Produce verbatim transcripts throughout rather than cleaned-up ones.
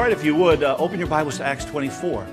right, if you would, uh, open your Bibles to Acts twenty-four.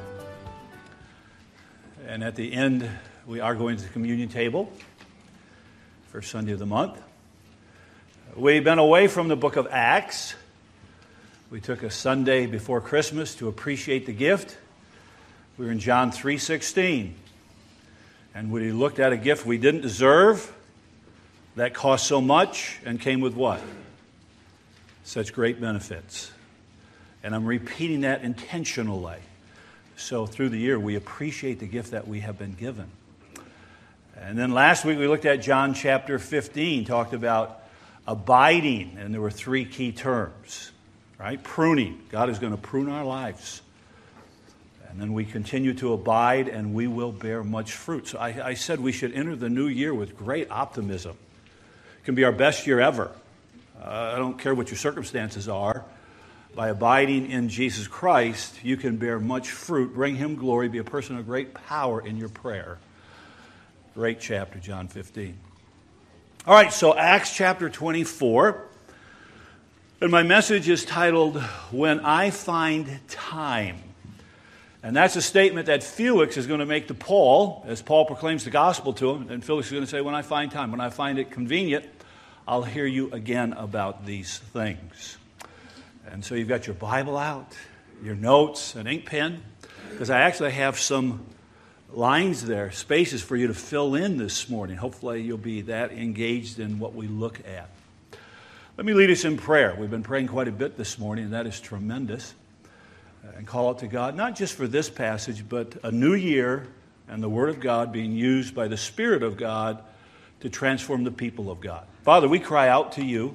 And at the end, we are going to the communion table, first Sunday of the month. We've been away from the book of Acts. We took a Sunday before Christmas to appreciate the gift. We were in John three sixteen. And we looked at a gift we didn't deserve, that cost so much, and came with what? Such great benefits. And I'm repeating that intentionally. So through the year, we appreciate the gift that we have been given. And then last week, we looked at John chapter fifteen, talked about abiding, and there were three key terms, right? Pruning. God is going to prune our lives. And then we continue to abide, and we will bear much fruit. So I, I said we should enter the new year with great optimism. It can be our best year ever. Uh, I don't care what your circumstances are. By abiding in Jesus Christ, you can bear much fruit, bring Him glory, be a person of great power in your prayer. Great chapter, John fifteen. All right, so Acts chapter twenty-four. And my message is titled, When I Find Time. And that's a statement that Felix is going to make to Paul, as Paul proclaims the gospel to him. And Felix is going to say, when I find time, when I find it convenient, I'll hear you again about these things. And so you've got your Bible out, your notes, an ink pen, because I actually have some lines there, spaces for you to fill in this morning. Hopefully you'll be that engaged in what we look at. Let me lead us in prayer. We've been praying quite a bit this morning, and that is tremendous. And call out to God, not just for this passage, but a new year and the Word of God being used by the Spirit of God to transform the people of God. Father, we cry out to you.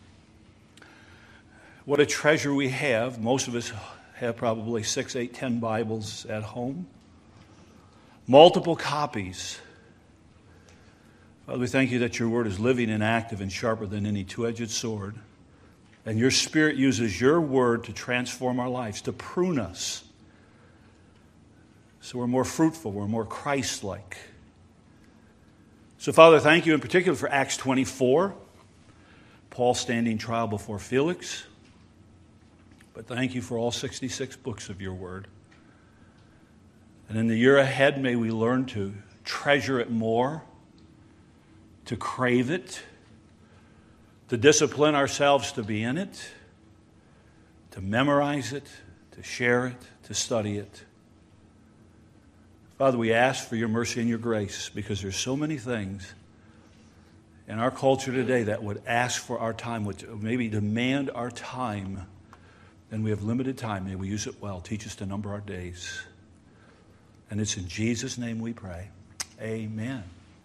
What a treasure we have. Most of us have probably six, eight, ten Bibles at home. Multiple copies. Father, we thank you that your Word is living and active and sharper than any two-edged sword. And your Spirit uses your Word to transform our lives, to prune us. So we're more fruitful, we're more Christ-like. So, Father, thank you in particular for Acts twenty-four. Paul standing trial before Felix. But thank you for all sixty-six books of your Word. And in the year ahead, may we learn to treasure it more, to crave it, to discipline ourselves to be in it, to memorize it, to share it, to study it. Father, we ask for your mercy and your grace because there's so many things in our culture today that would ask for our time, would maybe demand our time. And we have limited time. May we use it well. Teach us to number our days. And it's in Jesus' name we pray. Amen.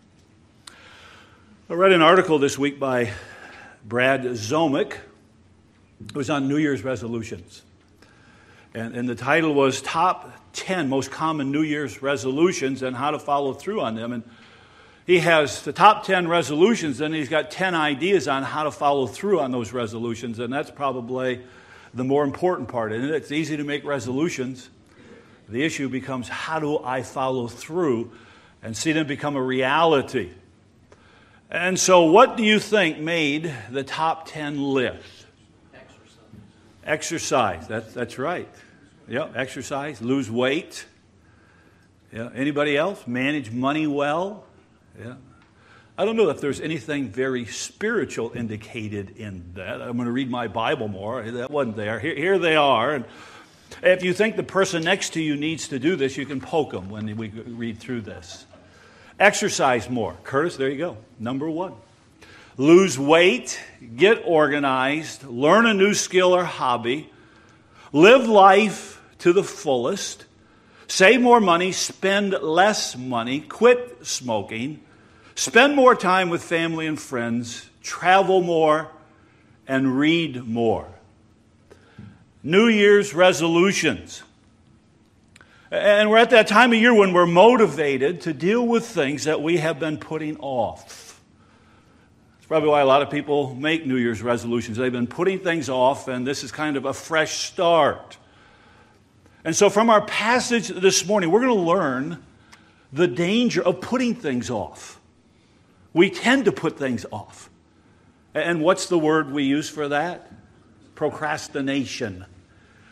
I read an article this week by Brad Zomick. It was on New Year's resolutions. And, and the title was Top ten Most Common New Year's Resolutions and How to Follow Through on Them. And he has the top ten resolutions, and he's got ten ideas on how to follow through on those resolutions. And that's probably the more important part. And it's easy to make resolutions. The issue becomes, how do I follow through and see them become a reality? And so what do you think made the top ten list? Exercise. Exercise. That's, that's right. Yeah, exercise. Lose weight. Yeah. Anybody else? Manage money well. Yeah. I don't know if there's anything very spiritual indicated in that. I'm going to read my Bible more. That wasn't there. Here, here they are. And if you think the person next to you needs to do this, you can poke them when we read through this. Exercise more. Curtis, there you go. Number one. Lose weight, get organized, learn a new skill or hobby, live life to the fullest, save more money, spend less money, quit smoking, spend more time with family and friends, travel more, and read more. New Year's resolutions. And we're at that time of year when we're motivated to deal with things that we have been putting off. That's probably why a lot of people make New Year's resolutions. They've been putting things off, and this is kind of a fresh start. And so from our passage this morning, we're going to learn the danger of putting things off. We tend to put things off. And what's the word we use for that? Procrastination.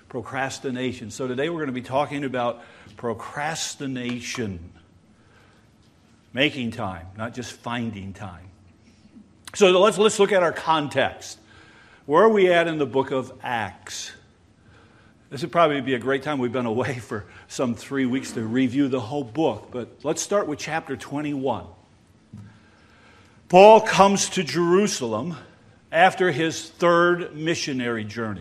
procrastination. So today we're going to be talking about procrastination. Making time, not just finding time. So let's, let's look at our context. Where are we at in the book of Acts? This would probably be a great time. We've been away for some three weeks to review the whole book. But let's start with chapter twenty-one. Paul comes to Jerusalem after his third missionary journey.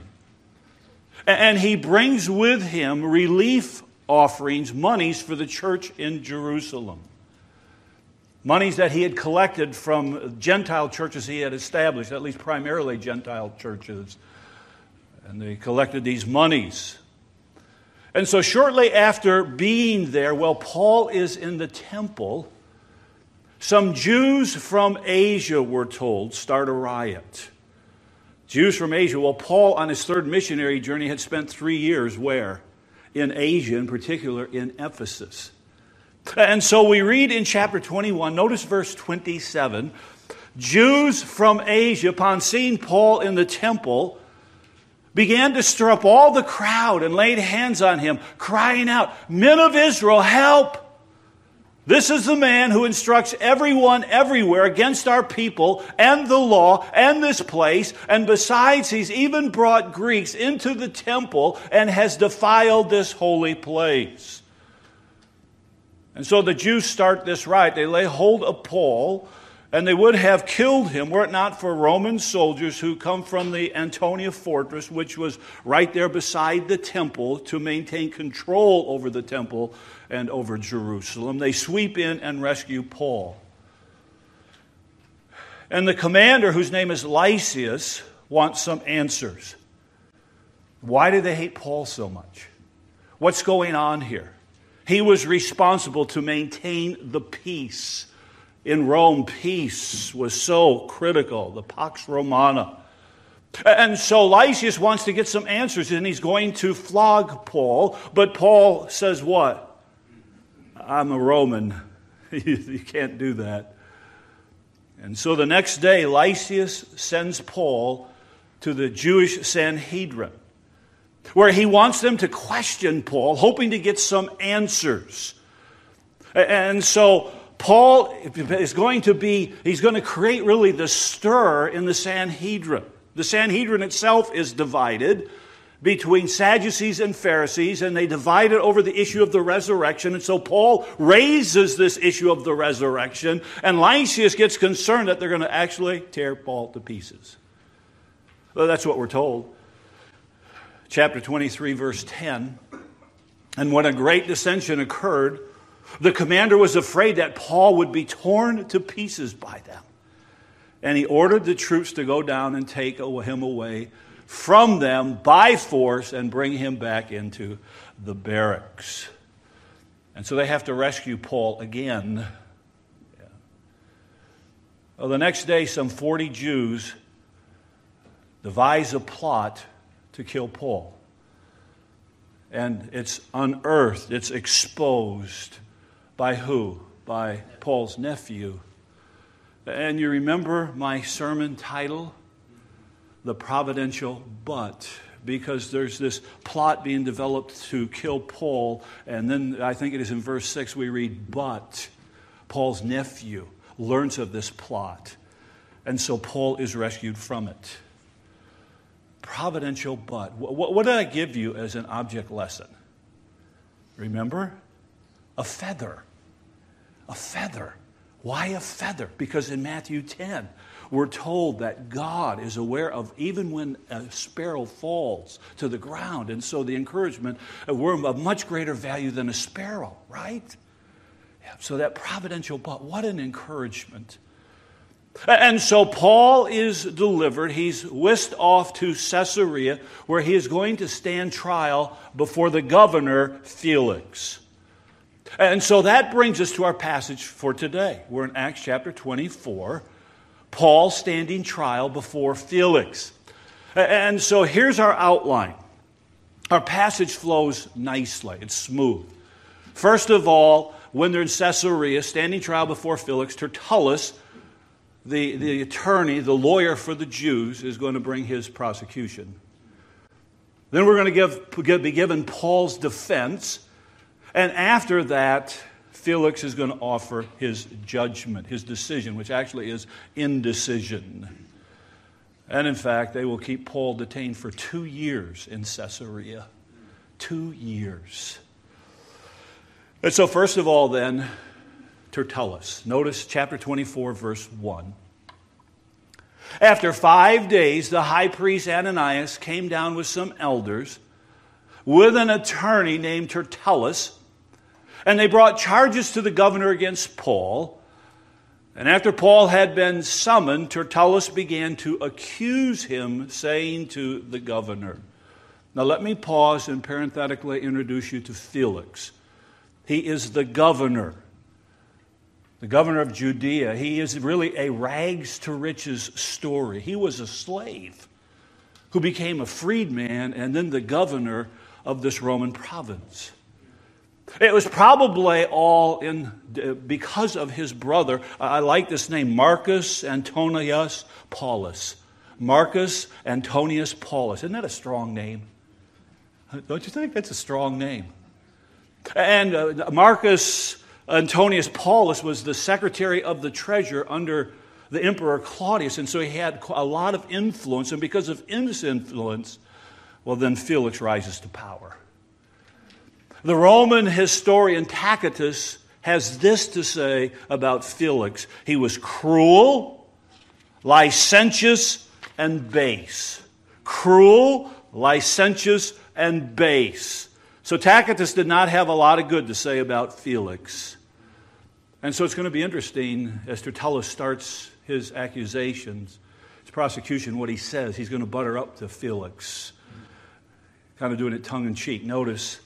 And he brings with him relief offerings, monies for the church in Jerusalem. Monies that he had collected from Gentile churches he had established, at least primarily Gentile churches. And they collected these monies. And so shortly after being there, while Paul is in the temple, some Jews from Asia, we're told, start a riot. Jews from Asia. Well, Paul, on his third missionary journey, had spent three years where? In Asia, in particular in Ephesus. And so we read in chapter twenty-one, notice verse twenty-seven, Jews from Asia, upon seeing Paul in the temple, began to stir up all the crowd and laid hands on him, crying out, "Men of Israel, help! This is the man who instructs everyone everywhere against our people and the law and this place. And besides, he's even brought Greeks into the temple and has defiled this holy place." And so the Jews start this riot. They lay hold of Paul, and they would have killed him were it not for Roman soldiers who come from the Antonia fortress, which was right there beside the temple, to maintain control over the temple and over Jerusalem. They sweep in and rescue Paul. And the commander, whose name is Lysias, wants some answers. Why do they hate Paul so much? What's going on here? He was responsible to maintain the peace. In Rome, peace was so critical, the Pax Romana. And so Lysias wants to get some answers, and he's going to flog Paul. But Paul says what? "I'm a Roman. You can't do that." And so the next day, Lysias sends Paul to the Jewish Sanhedrin, where he wants them to question Paul, hoping to get some answers. And so Paul is going to be, he's going to create really the stir in the Sanhedrin. The Sanhedrin itself is divided between Sadducees and Pharisees, and they divide it over the issue of the resurrection. And so Paul raises this issue of the resurrection, and Lysias gets concerned that they're going to actually tear Paul to pieces. Well, that's what we're told. Chapter twenty-three, verse ten. "And when a great dissension occurred, the commander was afraid that Paul would be torn to pieces by them. And he ordered the troops to go down and take him away from them by force and bring him back into the barracks." And so they have to rescue Paul again. Yeah. Well, the next day, some forty Jews devise a plot to kill Paul. And it's unearthed, it's exposed. By who? By Paul's nephew. And you remember my sermon title? The Providential But. Because there's this plot being developed to kill Paul. And then I think it is in verse six we read, "But Paul's nephew learns of this plot. And so Paul is rescued from it." Providential but. What, what did I give you as an object lesson? Remember? A feather. A feather. Why a feather? Because in Matthew ten, we're told that God is aware of even when a sparrow falls to the ground. And so the encouragement, we're of much greater value than a sparrow, right? Yeah, so that providential but, what an encouragement. And so Paul is delivered. He's whisked off to Caesarea, where he is going to stand trial before the governor, Felix. And so that brings us to our passage for today. We're in Acts chapter twenty-four. Paul standing trial before Felix. And so here's our outline. Our passage flows nicely. It's smooth. First of all, when they're in Caesarea, standing trial before Felix, Tertullus, the, the attorney, the lawyer for the Jews, is going to bring his prosecution. Then we're going to give, be given Paul's defense. And after that, Felix is going to offer his judgment, his decision, which actually is indecision. And in fact, they will keep Paul detained for two years in Caesarea. Two years. And so first of all then, Tertullus. Notice chapter twenty-four, verse one. After five days, the high priest Ananias came down with some elders, with an attorney named Tertullus, and they brought charges to the governor against Paul. And after Paul had been summoned, Tertullus began to accuse him, saying to the governor. Now let me pause and parenthetically introduce you to Felix. He is the governor. The governor of Judea. He is really a rags to riches story. He was a slave who became a freedman and then the governor of this Roman province. It was probably all in because of his brother. I like this name, Marcus Antonius Paulus. Marcus Antonius Paulus. Isn't that a strong name? Don't you think that's a strong name? And uh, Marcus Antonius Paulus was the secretary of the treasurer under the Emperor Claudius, and so he had a lot of influence, and because of his influence, well, then Felix rises to power. The Roman historian Tacitus has this to say about Felix. He was cruel, licentious, and base. Cruel, licentious, and base. So Tacitus did not have a lot of good to say about Felix. And so it's going to be interesting as Tertullus starts his accusations, his prosecution, what he says. He's going to butter up to Felix. Kind of doing it tongue-in-cheek. Notice,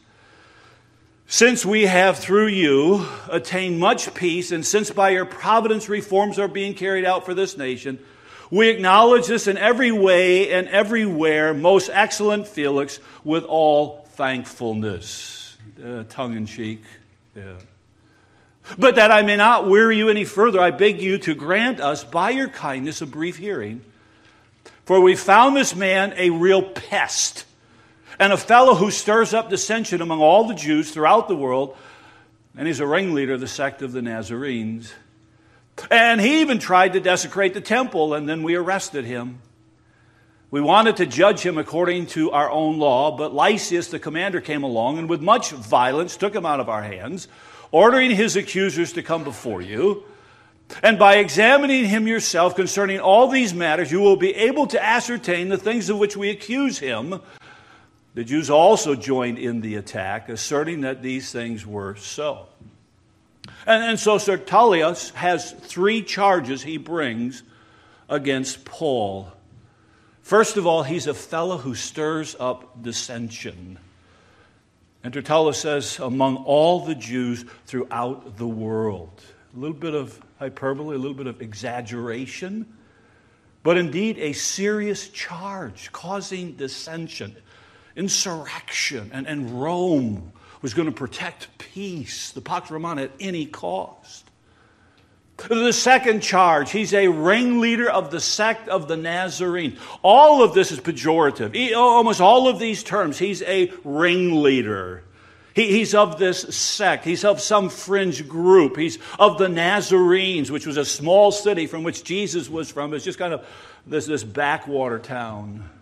since we have through you attained much peace, and since by your providence reforms are being carried out for this nation, we acknowledge this in every way and everywhere, most excellent Felix, with all thankfulness. Uh, tongue-in-cheek. Yeah. But that I may not weary you any further, I beg you to grant us, by your kindness, a brief hearing. For we found this man a real pest, and a fellow who stirs up dissension among all the Jews throughout the world, and he's a ringleader of the sect of the Nazarenes. And he even tried to desecrate the temple, and then we arrested him. We wanted to judge him according to our own law, but Lysias, the commander, came along, and with much violence took him out of our hands, ordering his accusers to come before you. And by examining him yourself concerning all these matters, you will be able to ascertain the things of which we accuse him. The Jews also joined in the attack, asserting that these things were so. And, and so Tertullus has three charges he brings against Paul. First of all, he's a fellow who stirs up dissension. And Tertullus says, among all the Jews throughout the world. A little bit of hyperbole, a little bit of exaggeration, but indeed a serious charge causing dissension, insurrection, and, and Rome was going to protect peace, the Pax Romana, at any cost. The second charge, he's a ringleader of the sect of the Nazarene. All of this is pejorative. He, almost all of these terms, he's a ringleader. He, he's of this sect. He's of some fringe group. He's of the Nazarenes, which was a small city from which Jesus was from. It's just kind of this, this backwater town.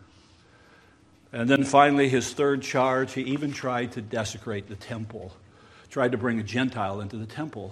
And then finally, his third charge, he even tried to desecrate the temple. Tried to bring a Gentile into the temple.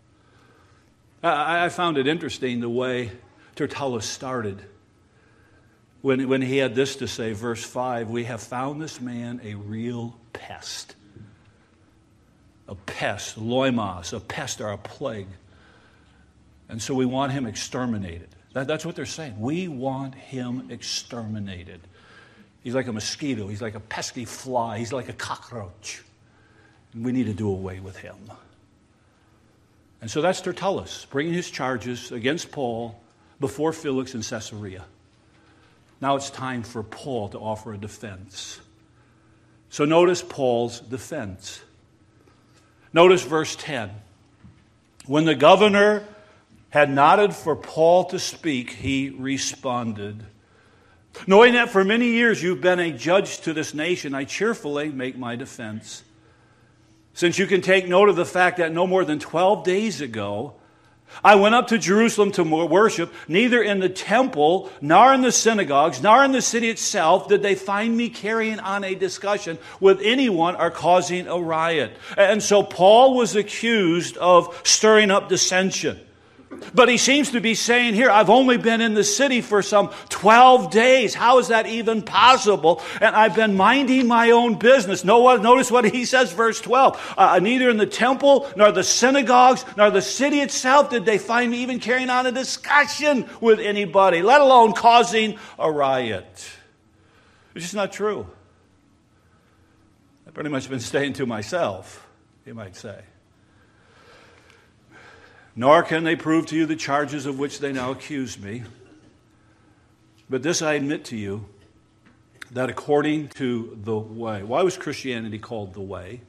I found it interesting the way Tertullus started. When, when he had this to say, verse five, we have found this man a real pest. A pest, loimos, a pest or a plague. And so we want him exterminated. That, that's what they're saying. We want him exterminated. He's like a mosquito. He's like a pesky fly. He's like a cockroach. And we need to do away with him. And so that's Tertullus, bringing his charges against Paul before Felix in Caesarea. Now it's time for Paul to offer a defense. So notice Paul's defense. Notice verse ten. When the governor had nodded for Paul to speak, he responded. Knowing that for many years you've been a judge to this nation, I cheerfully make my defense. Since you can take note of the fact that no more than twelve days ago, I went up to Jerusalem to worship. Neither in the temple, nor in the synagogues, nor in the city itself did they find me carrying on a discussion with anyone or causing a riot. And so Paul was accused of stirring up dissension. But he seems to be saying here, I've only been in the city for some twelve days. How is that even possible? And I've been minding my own business. Notice what he says, verse twelve. Uh, neither in the temple, nor the synagogues, nor the city itself did they find me even carrying on a discussion with anybody, let alone causing a riot. It's just not true. I've pretty much been staying to myself, you might say. Nor can they prove to you the charges of which they now accuse me. But this I admit to you, that according to the way. Why was Christianity called the way?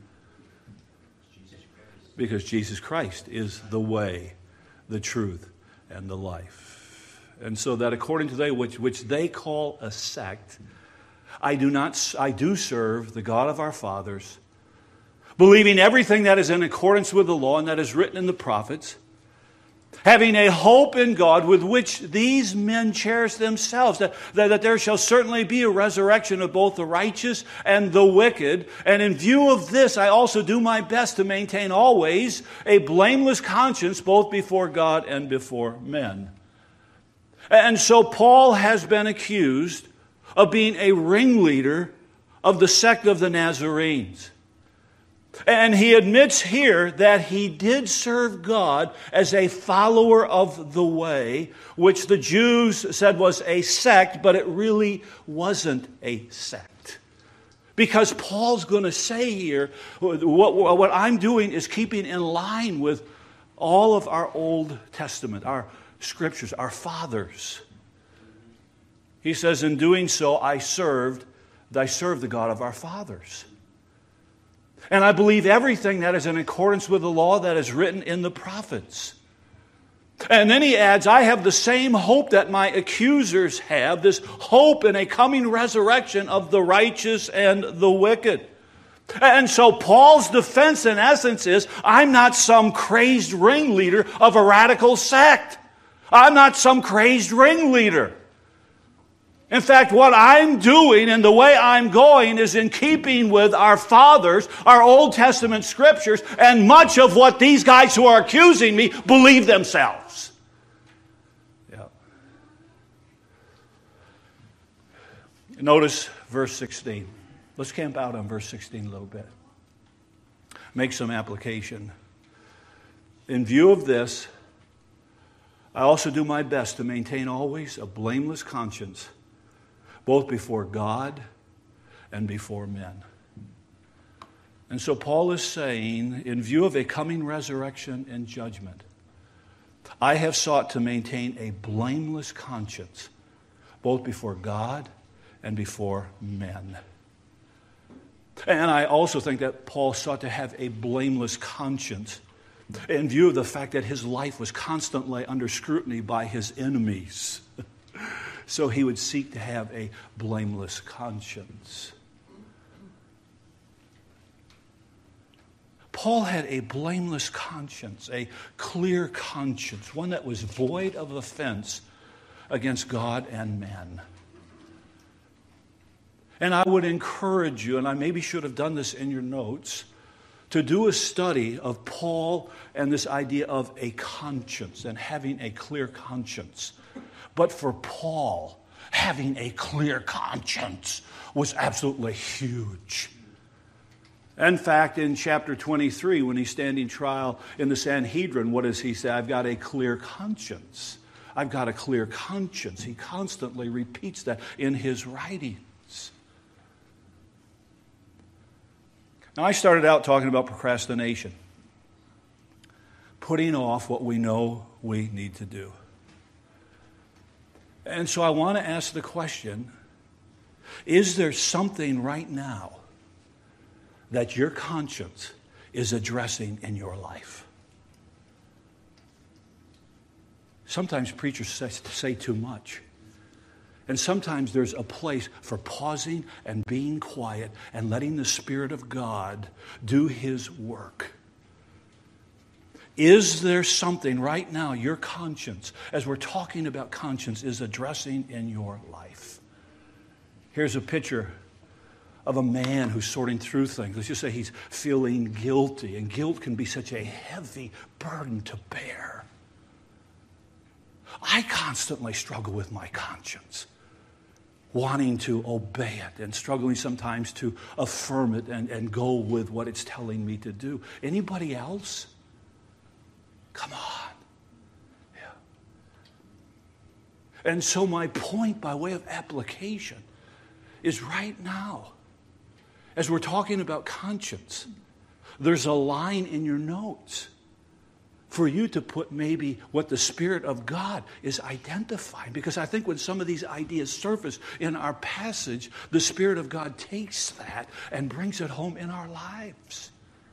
Because Jesus Christ is the way, the truth, and the life. And so that according to they which, which they call a sect, I do not I do serve the God of our fathers, believing everything that is in accordance with the law and that is written in the prophets, having a hope in God with which these men cherish themselves, that, that, that there shall certainly be a resurrection of both the righteous and the wicked. And in view of this, I also do my best to maintain always a blameless conscience both before God and before men. And so Paul has been accused of being a ringleader of the sect of the Nazarenes. And he admits here that he did serve God as a follower of the way, which the Jews said was a sect, but it really wasn't a sect. Because Paul's going to say here, what, what I'm doing is keeping in line with all of our Old Testament, our scriptures, our fathers. He says, in doing so, I served, I served the God of our fathers. And I believe everything that is in accordance with the law that is written in the prophets. And then he adds, I have the same hope that my accusers have, this hope in a coming resurrection of the righteous and the wicked. And so Paul's defense in essence is, I'm not some crazed ringleader of a radical sect. I'm not some crazed ringleader. In fact, what I'm doing and the way I'm going is in keeping with our fathers, our Old Testament scriptures, and much of what these guys who are accusing me believe themselves. Yeah. Notice verse sixteen. Let's camp out on verse sixteen a little bit. Make some application. In view of this, I also do my best to maintain always a blameless conscience, both before God and before men. And so Paul is saying, in view of a coming resurrection and judgment, I have sought to maintain a blameless conscience, both before God and before men. And I also think that Paul sought to have a blameless conscience in view of the fact that his life was constantly under scrutiny by his enemies. So he would seek to have a blameless conscience. Paul had a blameless conscience, a clear conscience, one that was void of offense against God and man. And I would encourage you, and I maybe should have done this in your notes, to do a study of Paul and this idea of a conscience and having a clear conscience. But for Paul, having a clear conscience was absolutely huge. In fact, in chapter twenty-three, when he's standing trial in the Sanhedrin, what does he say? I've got a clear conscience. I've got a clear conscience. He constantly repeats that in his writings. Now, I started out talking about procrastination, putting off what we know we need to do. And so I want to ask the question, is there something right now that your conscience is addressing in your life? Sometimes preachers say, say too much. And sometimes there's a place for pausing and being quiet and letting the Spirit of God do His work. Is there something right now your conscience, as we're talking about conscience, is addressing in your life? Here's a picture of a man who's sorting through things. Let's just say he's feeling guilty, and guilt can be such a heavy burden to bear. I constantly struggle with my conscience, wanting to obey it and struggling sometimes to affirm it and, and go with what it's telling me to do. Anybody else? Come on. Yeah. And so my point by way of application is right now, as we're talking about conscience, there's a line in your notes for you to put maybe what the Spirit of God is identifying. Because I think when some of these ideas surface in our passage, the Spirit of God takes that and brings it home in our lives.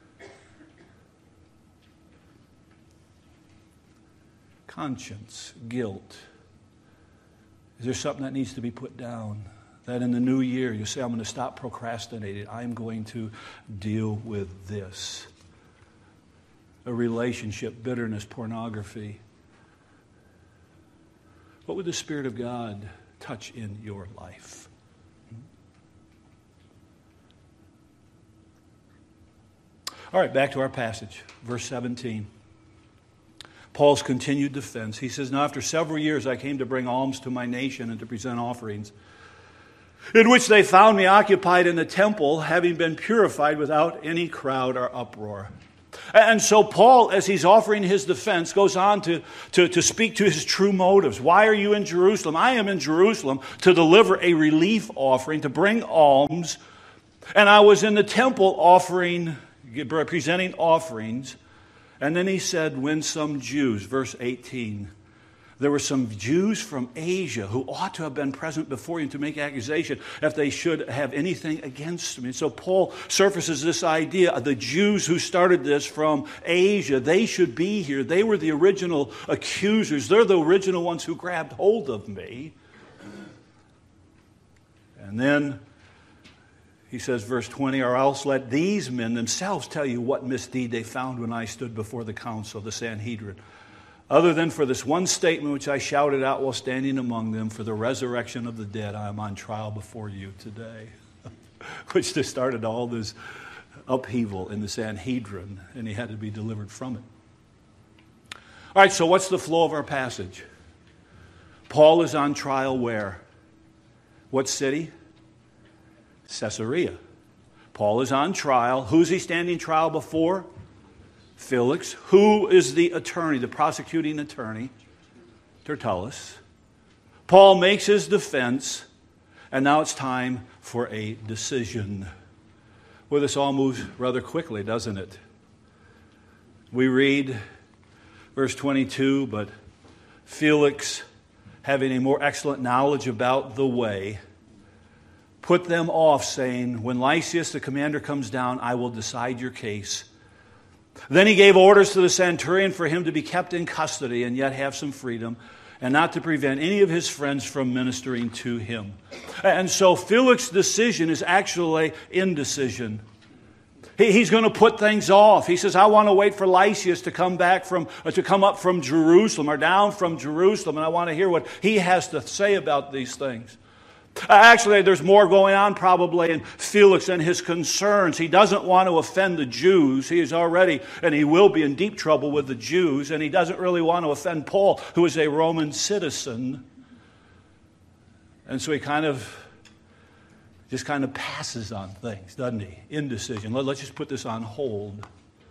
Conscience, guilt. Is there something that needs to be put down? That in the new year you say, I'm going to stop procrastinating. I'm going to deal with this. A relationship, bitterness, pornography. What would the Spirit of God touch in your life? All right, back to our passage, verse seventeen. Paul's continued defense. He says, now after several years I came to bring alms to my nation and to present offerings, in which they found me occupied in the temple, having been purified without any crowd or uproar. And so Paul, as he's offering his defense, goes on to, to, to speak to his true motives. Why are you in Jerusalem? I am in Jerusalem to deliver a relief offering, to bring alms. And I was in the temple offering, presenting offerings. And then he said, when some Jews, verse eighteen, there were some Jews from Asia who ought to have been present before you to make accusation if they should have anything against me. And so Paul surfaces this idea of the Jews who started this from Asia. They should be here. They were the original accusers. They're the original ones who grabbed hold of me. And then he says, verse twenty, or else let these men themselves tell you what misdeed they found when I stood before the council, the Sanhedrin. Other than for this one statement which I shouted out while standing among them, for the resurrection of the dead, I am on trial before you today. Which just started all this upheaval in the Sanhedrin, and he had to be delivered from it. All right, so what's the flow of our passage? Paul is on trial where? What city? Caesarea. Paul is on trial. Who's he standing trial before? Felix. Who is the attorney, the prosecuting attorney? Tertullus. Paul makes his defense, and now it's time for a decision. Well, this all moves rather quickly, doesn't it? We read verse twenty-two, but Felix, having a more excellent knowledge about the way, put them off, saying, when Lysias the commander comes down, I will decide your case. Then he gave orders to the centurion for him to be kept in custody and yet have some freedom, and not to prevent any of his friends from ministering to him. And so Felix's decision is actually indecision. He, he's going to put things off. He says, I want to wait for Lysias to come back from, uh, to come up from Jerusalem or down from Jerusalem, and I want to hear what he has to say about these things. Actually, there's more going on probably in Felix and his concerns. He doesn't want to offend the Jews. He is already, and he will be in deep trouble with the Jews. And he doesn't really want to offend Paul, who is a Roman citizen. And so he kind of, just kind of passes on things, doesn't he? Indecision. Let's just put this on hold.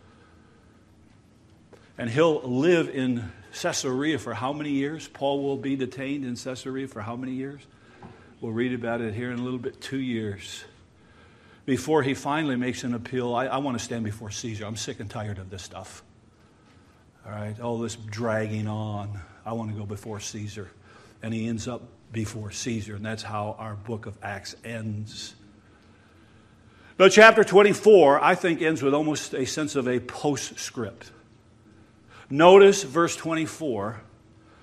And he'll live in Caesarea for how many years? Paul will be detained in Caesarea for how many years? We'll read about it here in a little bit, two years. Before he finally makes an appeal, I, I want to stand before Caesar. I'm sick and tired of this stuff. All right, all this dragging on. I want to go before Caesar. And he ends up before Caesar, and that's how our book of Acts ends. Now, chapter twenty-four, I think, ends with almost a sense of a postscript. Notice verse twenty-four.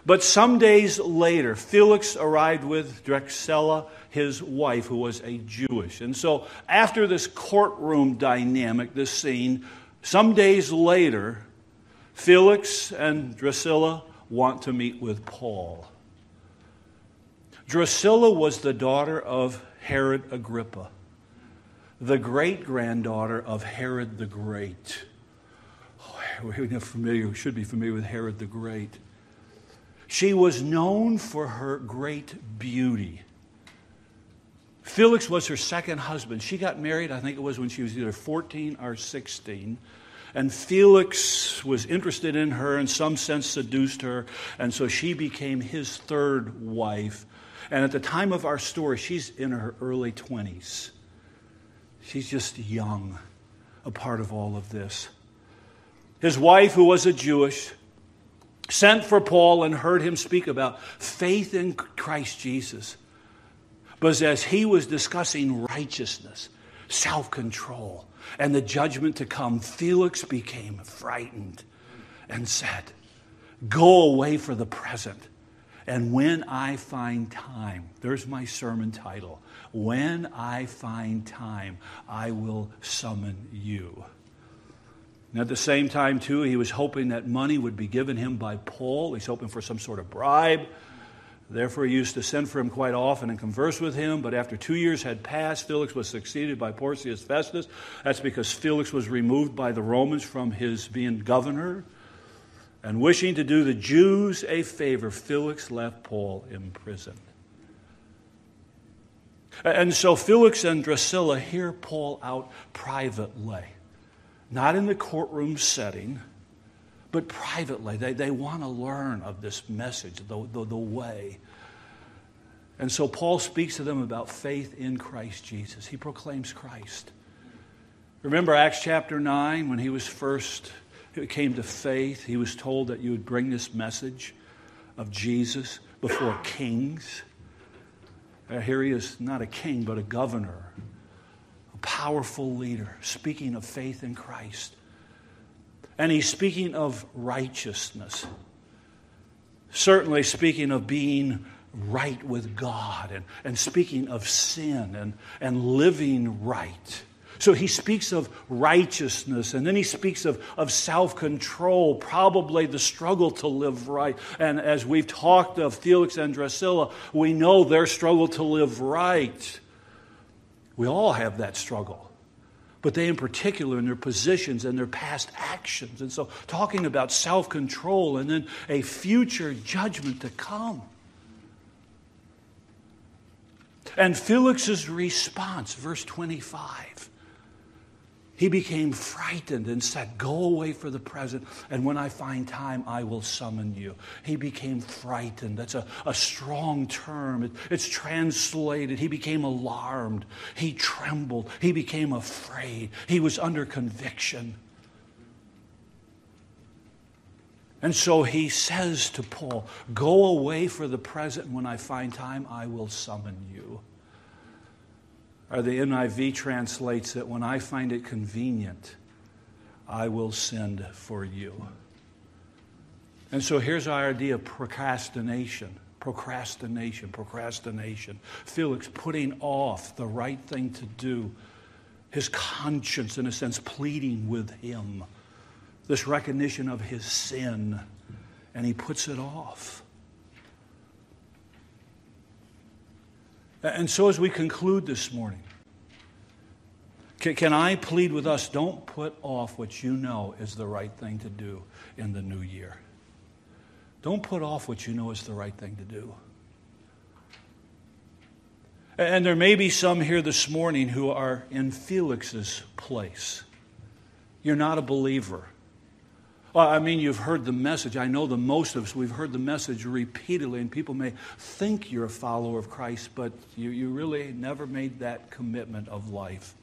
But some days later, Felix arrived with Drusilla, his wife, who was a Jewish. And so after this courtroom dynamic, this scene, some days later, Felix and Drusilla want to meet with Paul. Drusilla was the daughter of Herod Agrippa, the great-granddaughter of Herod the Great. Oh, we're familiar, we should be familiar with Herod the Great. She was known for her great beauty. Felix was her second husband. She got married, I think it was when she was either fourteen or sixteen. And Felix was interested in her, in some sense seduced her, and so she became his third wife. And at the time of our story, she's in her early twenties. She's just young, a part of all of this. His wife, who was a Jewish, sent for Paul and heard him speak about faith in Christ Jesus. But as he was discussing righteousness, self-control, and the judgment to come, Felix became frightened and said, "Go away for the present. And when I find time," there's my sermon title, "when I find time, I will summon you." And at the same time, too, he was hoping that money would be given him by Paul. He's hoping for some sort of bribe. Therefore, he used to send for him quite often and converse with him. But after two years had passed, Felix was succeeded by Porcius Festus. That's because Felix was removed by the Romans from his being governor. And wishing to do the Jews a favor, Felix left Paul in prison. And so Felix and Drusilla hear Paul out privately. Not in the courtroom setting, but privately. They, they want to learn of this message, the, the, the way. And so Paul speaks to them about faith in Christ Jesus. He proclaims Christ. Remember Acts chapter nine, when he was first, it came to faith, he was told that you would bring this message of Jesus before kings. Uh, here he is, not a king, but a governor. Powerful leader, speaking of faith in Christ. And he's speaking of righteousness. Certainly speaking of being right with God and, and speaking of sin and, and living right. So he speaks of righteousness, and then he speaks of, of self-control, probably the struggle to live right. And as we've talked of Felix and Drusilla, we know their struggle to live right. We all have that struggle. But they in particular in their positions and their past actions. And so talking about self-control and then a future judgment to come. And Felix's response, verse twenty-five. He became frightened and said, "Go away for the present, and when I find time, I will summon you." He became frightened. That's a, a strong term. It, it's translated. He became alarmed. He trembled. He became afraid. He was under conviction. And so he says to Paul, "Go away for the present, and when I find time, I will summon you." Or the N I V translates it, "When I find it convenient, I will send for you." And so here's our idea of procrastination. Procrastination, procrastination. Felix putting off the right thing to do. His conscience, in a sense, pleading with him. This recognition of his sin. And he puts it off. And so as we conclude this morning, can, can I plead with us, don't put off what you know is the right thing to do in the new year. Don't put off what you know is the right thing to do. And there may be some here this morning who are in Felix's place. You're not a believer. Well, I mean, you've heard the message. I know the most of us, we've heard the message repeatedly, and people may think you're a follower of Christ, but you, you really never made that commitment of life.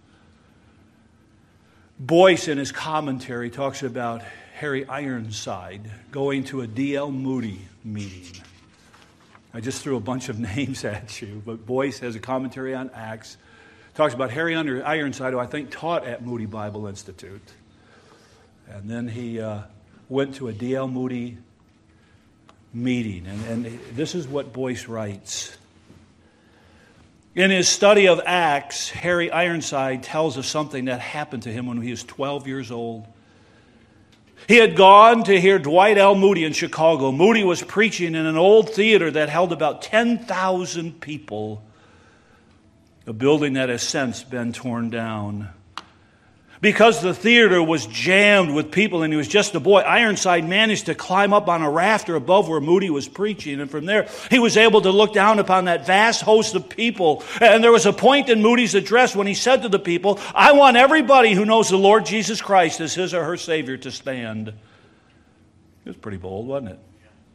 Boyce, in his commentary, talks about Harry Ironside going to a D L Moody meeting. I just threw a bunch of names at you, but Boyce has a commentary on Acts. Talks about Harry Ironside, who I think taught at Moody Bible Institute. And then he uh, went to a D L Moody meeting. And, and this is what Boyce writes. In his study of Acts, Harry Ironside tells us something that happened to him when he was twelve years old. He had gone to hear Dwight L. Moody in Chicago. Moody was preaching in an old theater that held about ten thousand people, a building that has since been torn down. Because the theater was jammed with people and he was just a boy, Ironside managed to climb up on a rafter above where Moody was preaching. And from there, he was able to look down upon that vast host of people. And there was a point in Moody's address when he said to the people, I want everybody who knows the Lord Jesus Christ as his or her Savior to stand. It was pretty bold, wasn't it?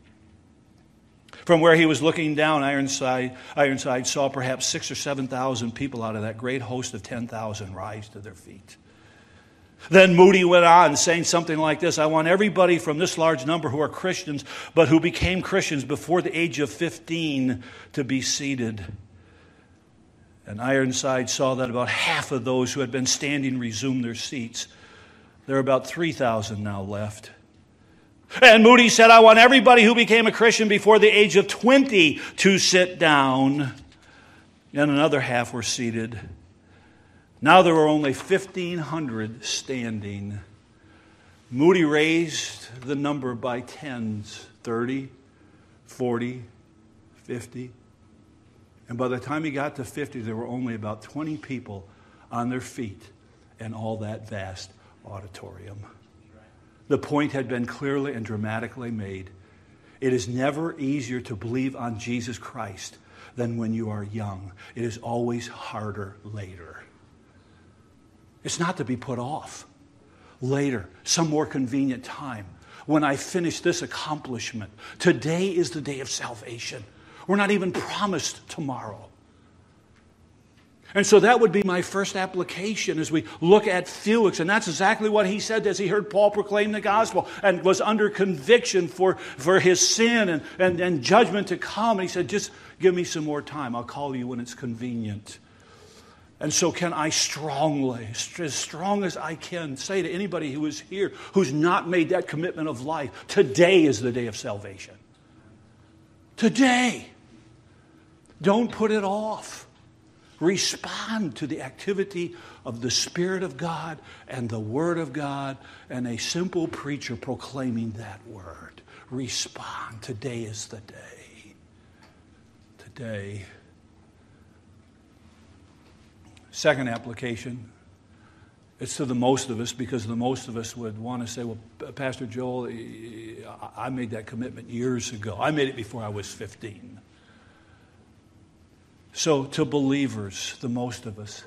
From where he was looking down, Ironside, Ironside saw perhaps six or seven thousand people out of that great host of ten thousand rise to their feet. Then Moody went on saying something like this, I want everybody from this large number who are Christians, but who became Christians before the age of fifteen, to be seated. And Ironside saw that about half of those who had been standing resumed their seats. There are about three thousand now left. And Moody said, I want everybody who became a Christian before the age of twenty to sit down. And another half were seated. Now there were only fifteen hundred standing. Moody raised the number by tens, thirty, forty, fifty. And by the time he got to fifty, there were only about twenty people on their feet in all that vast auditorium. The point had been clearly and dramatically made. It is never easier to believe on Jesus Christ than when you are young. It is always harder later. It's not to be put off. Later, some more convenient time, when I finish this accomplishment. Today is the day of salvation. We're not even promised tomorrow. And so that would be my first application as we look at Felix. And that's exactly what he said as he heard Paul proclaim the gospel and was under conviction for, for his sin and, and, and judgment to come. And he said, just give me some more time. I'll call you when it's convenient. And so can I strongly, as strong as I can, say to anybody who is here who's not made that commitment of life, today is the day of salvation. Today. Don't put it off. Respond to the activity of the Spirit of God and the Word of God and a simple preacher proclaiming that Word. Respond. Today is the day. Today. Second application, it's to the most of us, because the most of us would want to say, well, Pastor Joel, I made that commitment years ago. I made it before I was fifteen. So to believers, the most of us,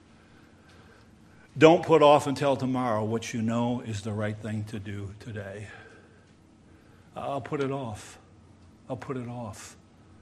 don't put off until tomorrow what you know is the right thing to do today. I'll put it off. I'll put it off.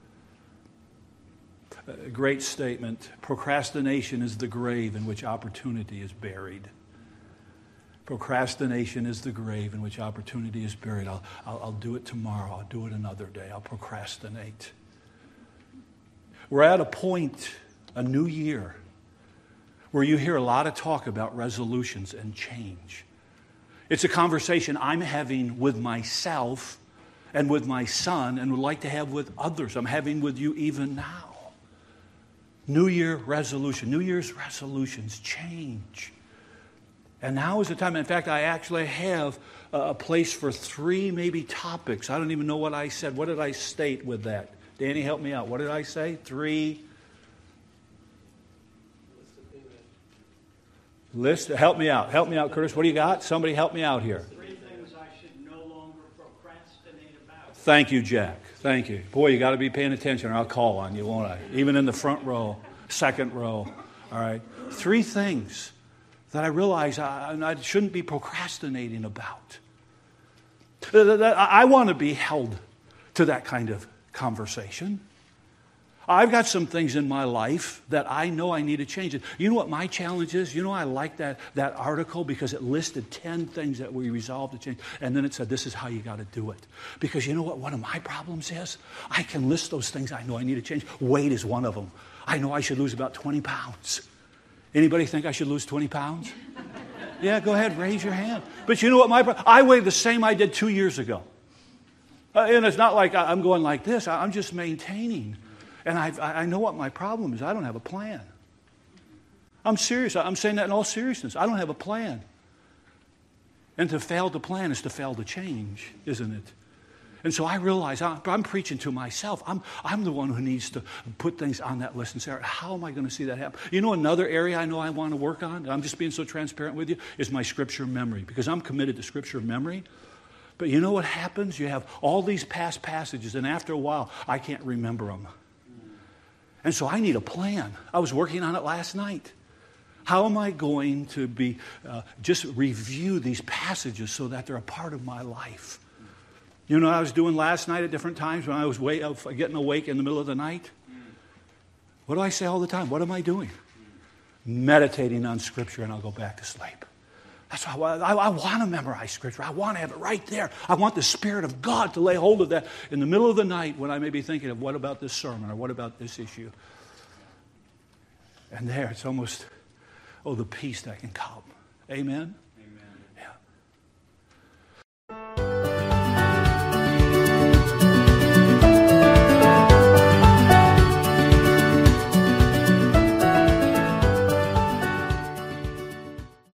A great statement. Procrastination is the grave in which opportunity is buried. Procrastination is the grave in which opportunity is buried. I'll, I'll, I'll do it tomorrow. I'll do it another day. I'll procrastinate. We're at a point, a new year, where you hear a lot of talk about resolutions and change. It's a conversation I'm having with myself and with my son and would like to have with others. I'm having with you even now. New Year resolution. New Year's resolutions change. And now is the time. In fact, I actually have a place for three maybe topics. I don't even know what I said. What did I state with that? Danny, help me out. What did I say? Three. List. Help me out. Help me out, Curtis. What do you got? Somebody help me out here. Three things I should no longer procrastinate about. Thank you, Jack. Thank you. Boy, you got to be paying attention or I'll call on you, won't I? Even in the front row, second row. All right. Three things that I realize I, I shouldn't be procrastinating about. I want to be held to that kind of conversation. I've got some things in my life that I know I need to change. You know what my challenge is? You know, I like that, that article because it listed ten things that we resolved to change. And then it said, this is how you got to do it. Because you know what one of my problems is? I can list those things I know I need to change. Weight is one of them. I know I should lose about twenty pounds. Anybody think I should lose twenty pounds? Yeah, go ahead, raise your hand. But you know what my problem? I weigh the same I did two years ago. Uh, and it's not like I- I'm going like this. I- I'm just maintaining. And I, I know what my problem is. I don't have a plan. I'm serious. I'm saying that in all seriousness. I don't have a plan. And to fail to plan is to fail to change, isn't it? And so I realize I'm, I'm preaching to myself. I'm, I'm the one who needs to put things on that list and say, how am I going to see that happen? You know, another area I know I want to work on, and I'm just being so transparent with you, is my scripture memory, because I'm committed to scripture memory. But you know what happens? You have all these past passages, and after a while, I can't remember them. And so I need a plan. I was working on it last night. How am I going to be uh, just review these passages so that they're a part of my life? You know what I was doing last night at different times when I was way, uh, getting awake in the middle of the night? What do I say all the time? What am I doing? Meditating on Scripture, and I'll go back to sleep. That's why I, I, I want to memorize Scripture. I want to have it right there. I want the Spirit of God to lay hold of that in the middle of the night when I may be thinking of what about this sermon or what about this issue. And there, it's almost, oh, the peace that can come. Amen?